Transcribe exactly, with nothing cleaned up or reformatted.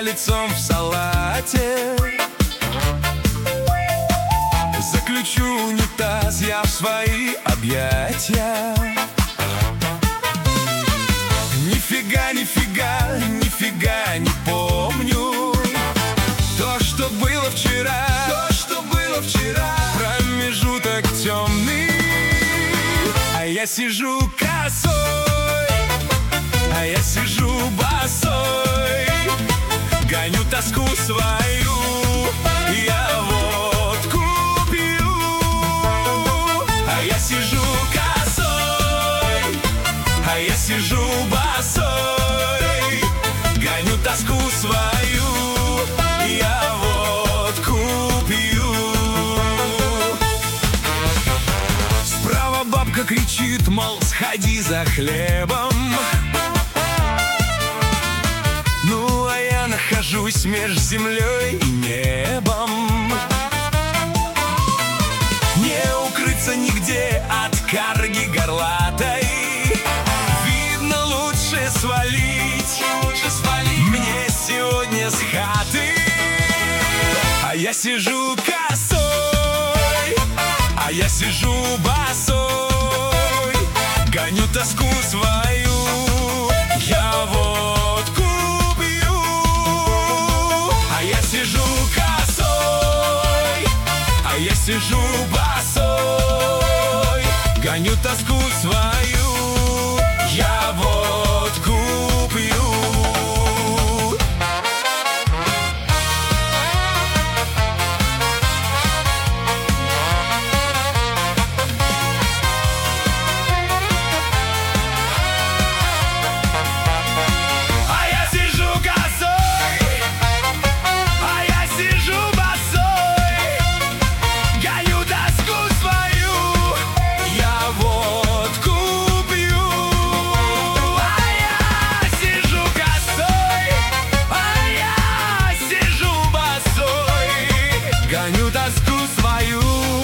лицом в салате. Заключу унитаз я в свои объятия. Нифига, нифига, нифига не помню то, что было вчера, то, что было вчера. Промежуток темный, а я сижу косой, а я сижу босой, гоню тоску свою, я водку пью. А я сижу косой, а я сижу босой, гоню тоску свою, я водку пью. Справа бабка кричит, мол, сходи за хлебом. Ну, а я нахожусь меж землей и небом. Не укрыться нигде от карги горлатой. Видно, лучше свалить, лучше свалить мне сегодня с хаты. А я сижу косой, а я сижу босой, гоню тоску свою, я водку пью. А я сижу косой, а я сижу босой, гоню тоску свою, я водку пью. Гоню тоску свою.